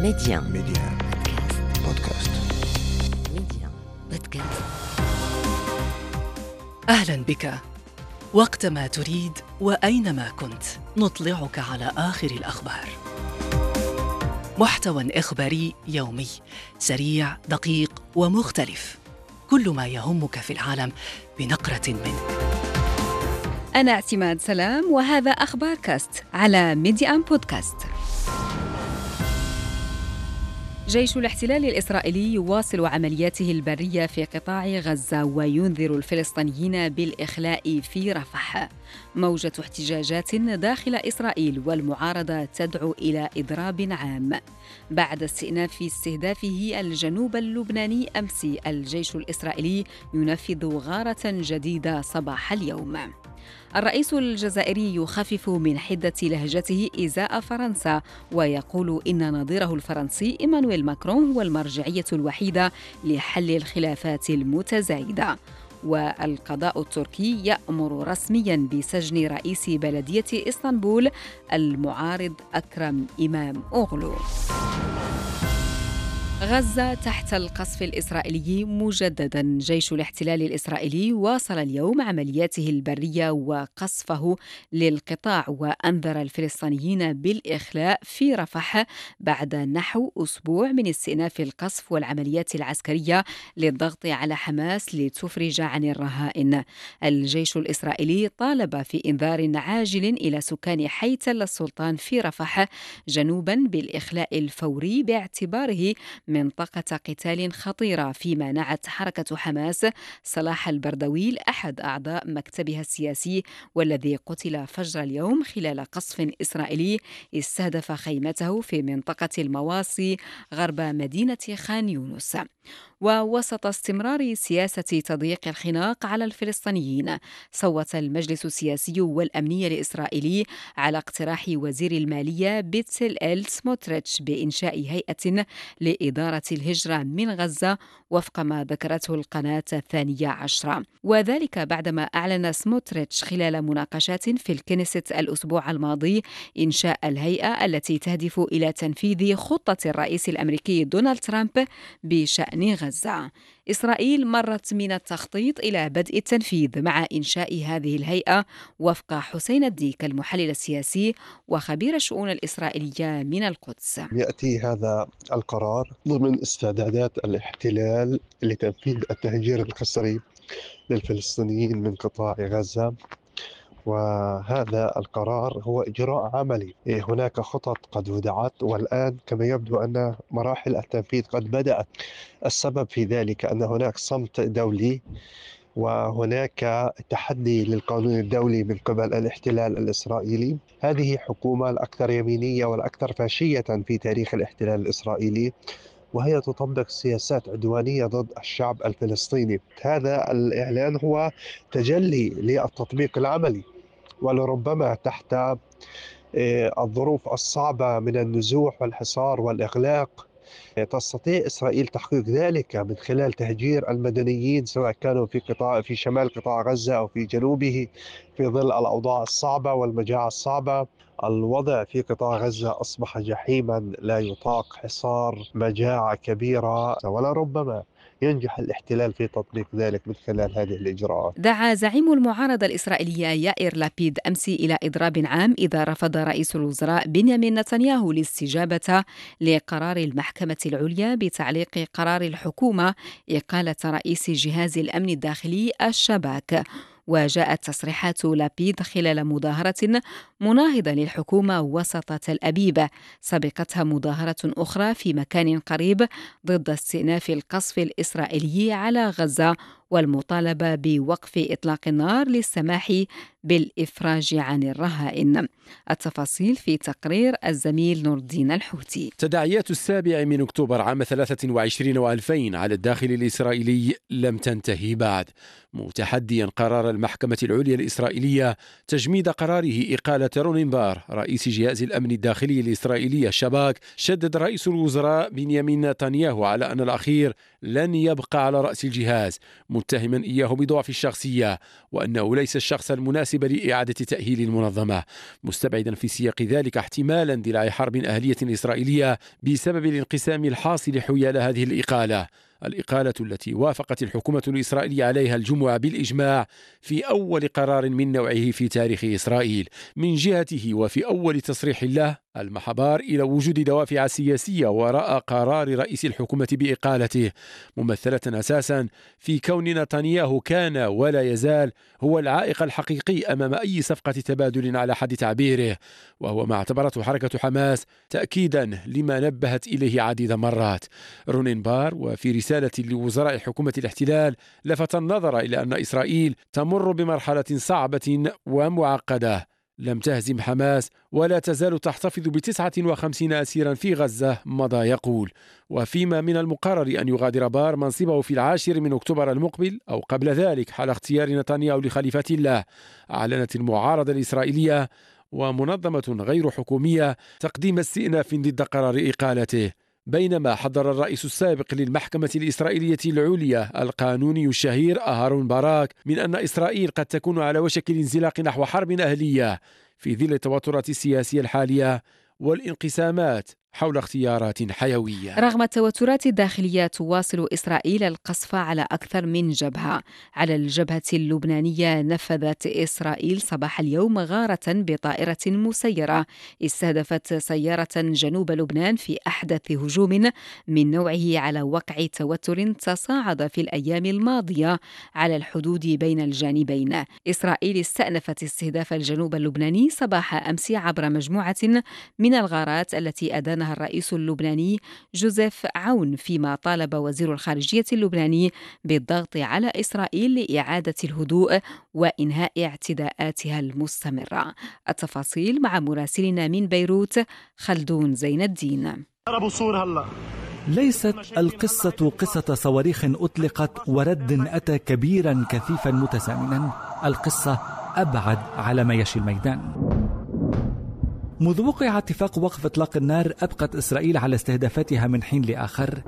ميديان بودكاست. ميديان بودكاست. أهلا بك. وقتما تريد وأينما كنت نطلعك على آخر الأخبار. محتوى إخباري يومي سريع دقيق ومختلف، كل ما يهمك في العالم بنقرة منه. أنا اعتماد سلام وهذا أخبار كاست على ميديان بودكاست. جيش الاحتلال الإسرائيلي يواصل عملياته البرية في قطاع غزة وينذر الفلسطينيين بالإخلاء في رفح. موجة احتجاجات داخل إسرائيل والمعارضة تدعو إلى إضراب عام. بعد استئناف استهدافه الجنوب اللبناني أمس، الجيش الإسرائيلي ينفذ غارة جديدة صباح اليوم. الرئيس الجزائري يخفف من حدة لهجته إزاء فرنسا ويقول إن نظيره الفرنسي إيمانويل ماكرون هو المرجعية الوحيدة لحل الخلافات المتزايدة. والقضاء التركي يأمر رسمياً بسجن رئيس بلدية إسطنبول المعارض أكرم إمام أوغلو. غزة تحت القصف الإسرائيلي مجدداً. جيش الاحتلال الإسرائيلي واصل اليوم عملياته البرية وقصفه للقطاع، وأنذر الفلسطينيين بالإخلاء في رفح بعد نحو أسبوع من استئناف القصف والعمليات العسكرية للضغط على حماس لتفرج عن الرهائن. الجيش الإسرائيلي طالب في إنذار عاجل إلى سكان حي تل السلطان في رفح جنوباً بالإخلاء الفوري باعتباره منطقة قتال خطيرة، فيما نعت حركة حماس صلاح البردويل أحد أعضاء مكتبها السياسي والذي قتل فجر اليوم خلال قصف إسرائيلي استهدف خيمته في منطقة المواصي غرب مدينة خان يونس. ووسط استمرار سياسة تضييق الخناق على الفلسطينيين، صوت المجلس السياسي والأمني الإسرائيلي على اقتراح وزير المالية بيتسلئيل سموتريتش بإنشاء هيئة لإدارة الهجرة من غزة وفق ما ذكرته القناة 12، وذلك بعدما أعلن سموتريتش خلال مناقشات في الكنيست الأسبوع الماضي إنشاء الهيئة التي تهدف إلى تنفيذ خطة الرئيس الأمريكي دونالد ترامب بشأن غزة. إسرائيل مرت من التخطيط إلى بدء التنفيذ مع إنشاء هذه الهيئة وفق حسين الديك المحلل السياسي وخبير الشؤون الإسرائيلية من القدس. يأتي هذا القرار ضمن استعدادات الاحتلال لتنفيذ التهجير القسري للفلسطينيين من قطاع غزة، وهذا القرار هو إجراء عملي. هناك خطط قد وضعت والآن كما يبدو أن مراحل التنفيذ قد بدأت. السبب في ذلك أن هناك صمت دولي وهناك تحدي للقانون الدولي من قبل الاحتلال الإسرائيلي. هذه حكومة الأكثر يمينية والأكثر فاشية في تاريخ الاحتلال الإسرائيلي، وهي تطبق سياسات عدوانية ضد الشعب الفلسطيني. هذا الإعلان هو تجلي للتطبيق العملي، ولربما تحت الظروف الصعبة من النزوح والحصار والإغلاق تستطيع إسرائيل تحقيق ذلك من خلال تهجير المدنيين، سواء كانوا في شمال قطاع غزة أو في جنوبه، في ظل الأوضاع الصعبة والمجاعة الصعبة. الوضع في قطاع غزة أصبح جحيما لا يطاق، حصار، مجاعة كبيرة، ولربما ينجح الاحتلال في تطبيق ذلك من خلال هذه الإجراءات. دعا زعيم المعارضة الإسرائيلية يائير لابيد أمس إلى إضراب عام إذا رفض رئيس الوزراء بنيامين نتنياهو الاستجابة لقرار المحكمة العليا بتعليق قرار الحكومة إقالة رئيس جهاز الأمن الداخلي الشباك. وجاءت تصريحات لابيد خلال مظاهرة مناهضة للحكومة وسط تل أبيب، سبقتها مظاهرة أخرى في مكان قريب ضد استئناف القصف الإسرائيلي على غزة والمطالبة بوقف إطلاق النار للسماح بالإفراج عن الرهائن. التفاصيل في تقرير الزميل نور الدين الحوتي. تداعيات 7 أكتوبر عام 23 و2000 على الداخل الإسرائيلي لم تنتهي بعد، متحديا قرار المحكمة العليا الإسرائيلية تجميد قراره إقالة رونين بار رئيس جهاز الأمن الداخلي الإسرائيلي الشباك. شدد رئيس الوزراء بنيامين نتنياهو على أن الأخير لن يبقى على رأس الجهاز، متهما إياه بضعف الشخصية وأنه ليس الشخص المناسب لإعادة تأهيل المنظمة، مستبعدا في سياق ذلك احتمالا اندلاع حرب أهلية إسرائيلية بسبب الانقسام الحاصل حيال هذه الإقالة التي وافقت الحكومة الإسرائيلية عليها الجمعة بالإجماع في أول قرار من نوعه في تاريخ إسرائيل. من جهته وفي أول تصريح له ألمح بار إلى وجود دوافع سياسية وراء قرار رئيس الحكومة بإقالته، ممثلة أساسا في كون نتنياهو كان ولا يزال هو العائق الحقيقي أمام أي صفقة تبادل على حد تعبيره، وهو ما اعتبرته حركة حماس تأكيدا لما نبهت إليه عديد مرات. رونين بار وفي رسالة لوزراء حكومة الاحتلال لفت النظر إلى أن إسرائيل تمر بمرحلة صعبة ومعقدة لم تهزم حماس ولا تزال تحتفظ ب59 أسيرا في غزة مضى يقول، وفيما من المقرر أن يغادر بار منصبه في 10 من أكتوبر المقبل أو قبل ذلك حال اختيار نتنياهو لخليفة الله. أعلنت المعارضة الإسرائيلية ومنظمة غير حكومية تقديم استئناف ضد قرار إقالته، بينما حذر الرئيس السابق للمحكمة الإسرائيلية العليا القانوني الشهير أهرون باراك من أن إسرائيل قد تكون على وشك الانزلاق نحو حرب أهلية في ظل التوترات السياسية الحالية والانقسامات حول اختيارات حيوية. رغم التوترات الداخلية تواصل إسرائيل القصف على أكثر من جبهة. على الجبهة اللبنانية نفذت إسرائيل صباح اليوم غارة بطائرة مسيرة استهدفت سيارة جنوب لبنان في أحدث هجوم من نوعه على وقع توتر تصاعد في الأيام الماضية على الحدود بين الجانبين. إسرائيل استأنفت استهداف الجنوب اللبناني صباح أمس عبر مجموعة من الغارات التي أدانها الرئيس اللبناني جوزيف عون، فيما طالب وزير الخارجية اللبناني بالضغط على إسرائيل لإعادة الهدوء وإنهاء اعتداءاتها المستمرة. التفاصيل مع مراسلنا من بيروت خلدون زين الدين. ليست القصة قصة صواريخ أطلقت ورد أتى كبيرا كثيفا متزامنا، القصة أبعد على ما يشي الميدان. منذ وقع اتفاق وقف إطلاق النار أبقت إسرائيل على استهدافاتها من حين لآخر.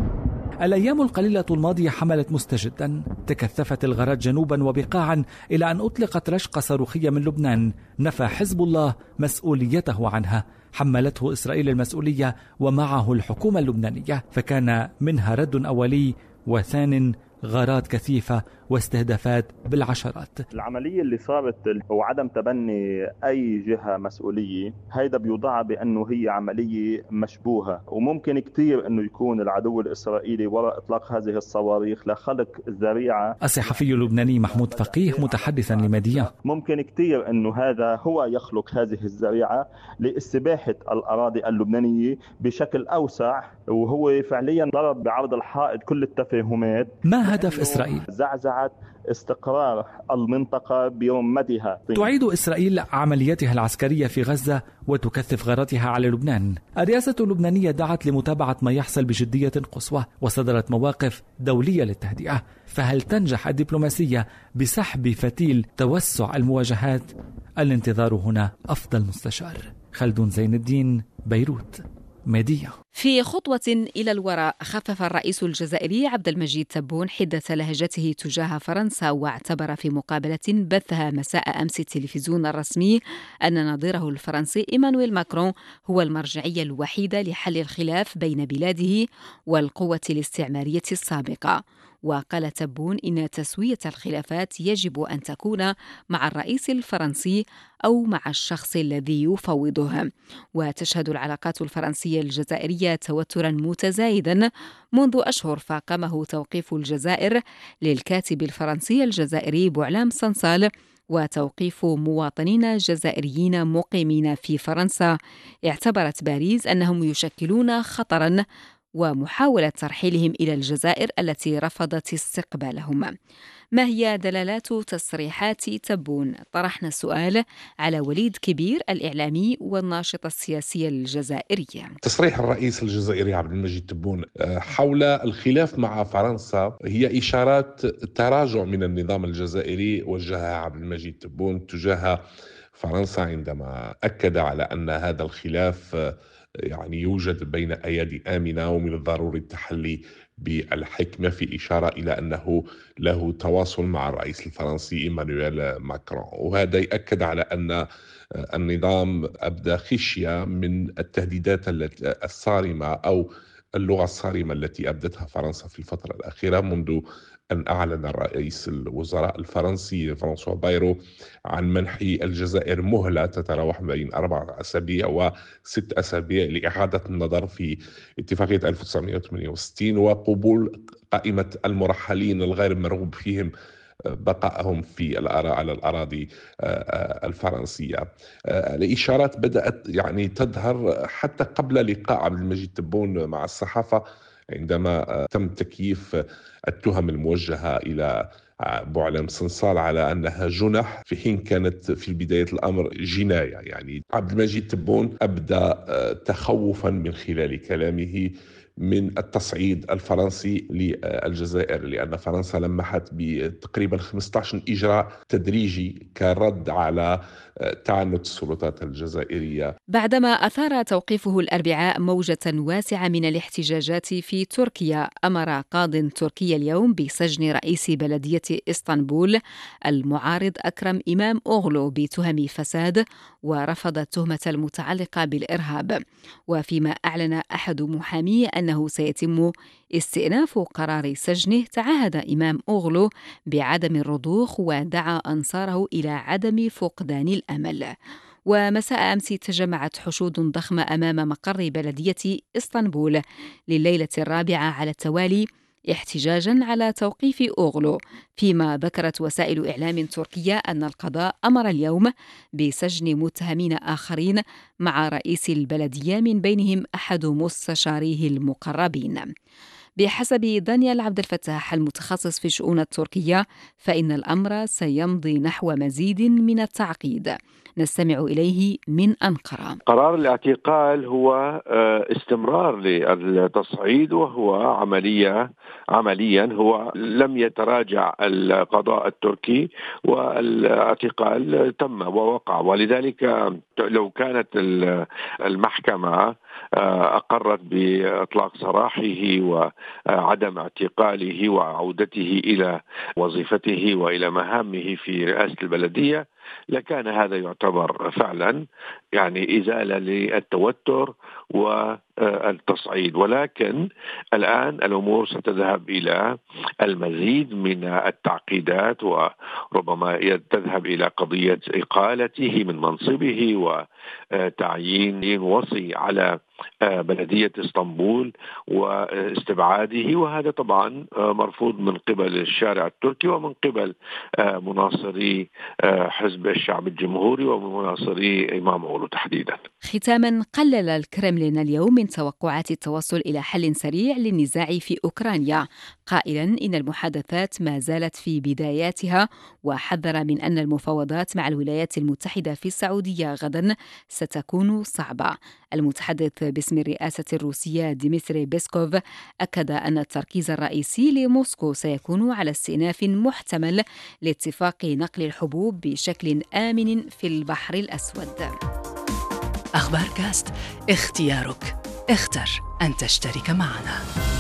الأيام القليلة الماضية حملت مستجدا، تكثفت الغارات جنوبا وبقاعا إلى أن أطلقت رشقة صاروخية من لبنان نفى حزب الله مسؤوليته عنها، حملته إسرائيل المسؤولية ومعه الحكومة اللبنانية، فكان منها رد أولي وثان غارات كثيفة واستهدافات بالعشرات. العملية اللي صارت وعدم تبني أي جهة مسؤولية، هيدا بيوضع بأنه هي عملية مشبوهة، وممكن كتير أنه يكون العدو الإسرائيلي وراء إطلاق هذه الصواريخ لخلق ذريعة. الصحفي اللبناني محمود فقيه متحدثا لميديا: ممكن كتير أنه هذا هو يخلق هذه الذريعة لاستباحة الأراضي اللبنانية بشكل أوسع، وهو فعليا ضرب بعرض الحائط كل التفاهمات. ما هدف إسرائيل؟ زعزعت استقرار المنطقة برمتها. تعيد إسرائيل عملياتها العسكرية في غزة وتكثف غاراتها على لبنان. الرئاسة اللبنانية دعت لمتابعة ما يحصل بجدية قصوى وصدرت مواقف دولية للتهدئة، فهل تنجح الدبلوماسية بسحب فتيل توسع المواجهات؟ الانتظار هنا. أفضل مستشار خلدون زين الدين، بيروت، ميديا. في خطوة إلى الوراء خفف الرئيس الجزائري عبد المجيد تبون حدة لهجته تجاه فرنسا، واعتبر في مقابلة بثها مساء أمس التلفزيون الرسمي أن نظيره الفرنسي إيمانويل ماكرون هو المرجعية الوحيدة لحل الخلاف بين بلاده والقوة الاستعمارية السابقة. وقال تبون إن تسوية الخلافات يجب أن تكون مع الرئيس الفرنسي أو مع الشخص الذي يفوضه. وتشهد العلاقات الفرنسية الجزائرية توترا متزايدا منذ أشهر فاقمه توقيف الجزائر للكاتب الفرنسي الجزائري بوعلام صنصال وتوقيف مواطنين جزائريين مقيمين في فرنسا. اعتبرت باريس أنهم يشكلون خطرا ومحاولة ترحيلهم إلى الجزائر التي رفضت استقبالهم. ما هي دلالات تصريحات تبون؟ طرحنا السؤال على وليد كبير الإعلامي والناشط السياسي الجزائري. تصريح الرئيس الجزائري عبد المجيد تبون حول الخلاف مع فرنسا هي إشارات تراجع من النظام الجزائري وجهها عبد المجيد تبون تجاه فرنسا، عندما أكد على أن هذا الخلاف يوجد بين أيادي آمنة ومن الضروري التحلي بالحكمة، في إشارة إلى أنه له تواصل مع الرئيس الفرنسي إيمانويل ماكرون، وهذا يأكد على أن النظام أبدى خشية من التهديدات الصارمة أو اللغة الصارمة التي أبدتها فرنسا في الفترة الأخيرة، منذ أن أعلن رئيس الوزراء الفرنسي فرانسوا بايرو عن منح الجزائر مهلة تتراوح بين 4 أسابيع و6 أسابيع لإعادة النظر في اتفاقية 1968 وقبول قائمة المرحلين الغير مرغوب فيهم بقائهم على الأراضي الفرنسية. الإشارات بدأت تظهر حتى قبل لقاء عبد المجيد تبون مع الصحافة، عندما تم تكييف التهم الموجهة إلى بوعلام صنصال على أنها جنح، في حين كانت في بداية الأمر جناية. عبد المجيد تبون أبدى تخوفا من خلال كلامه من التصعيد الفرنسي للجزائر، لأن فرنسا لمحت بتقريبا 15 إجراء تدريجي كرد على تعنت السلطات الجزائرية. بعدما أثار توقيفه الأربعاء موجة واسعة من الاحتجاجات في تركيا، أمر قاض تركيا اليوم بسجن رئيس بلدية إسطنبول المعارض أكرم إمام أوغلو بتهم فساد، ورفض التهمة المتعلقة بالإرهاب. وفيما أعلن أحد محاميه أنه سيتم استئناف قرار سجنه، تعهد إمام أوغلو بعدم الرضوخ ودعا أنصاره إلى عدم فقدان الأمل. ومساء أمس تجمعت حشود ضخمة أمام مقر بلدية إسطنبول لليلة الرابعة على التوالي احتجاجاً على توقيف أوغلو، فيما ذكرت وسائل إعلام تركية أن القضاء أمر اليوم بسجن متهمين آخرين مع رئيس البلدية من بينهم أحد مستشاريه المقربين. بحسب دانيال عبد الفتاح المتخصص في الشؤون التركية، فإن الأمر سيمضي نحو مزيد من التعقيد. نستمع إليه من أنقرة. قرار الاعتقال هو استمرار للتصعيد، وهو عمليا هو لم يتراجع القضاء التركي، والاعتقال تم ووقع. ولذلك لو كانت المحكمة أقرت بإطلاق سراحه وعدم اعتقاله وعودته إلى وظيفته وإلى مهامه في رئاسة البلدية، لكان هذا يعتبر فعلا إزالة للتوتر والتصعيد. ولكن الآن الأمور ستذهب إلى المزيد من التعقيدات، وربما تذهب إلى قضية إقالته من منصبه وتعيين وصي على بلدية اسطنبول واستبعاده، وهذا طبعا مرفوض من قبل الشارع التركي ومن قبل مناصري حزب الشعب الجمهوري ومناصري إمام أوغلو تحديدا. ختاما، قلل الكرملين اليوم من توقعات التوصل إلى حل سريع للنزاع في أوكرانيا، قائلا إن المحادثات ما زالت في بداياتها، وحذر من أن المفاوضات مع الولايات المتحدة في السعودية غدا ستكون صعبة. المتحدث باسم الرئاسة الروسية ديمتري بيسكوف أكد أن التركيز الرئيسي لموسكو سيكون على استئناف محتمل لاتفاق نقل الحبوب بشكل آمن في البحر الأسود. أخبار كاست، اختيارك، اختر أن تشترك معنا.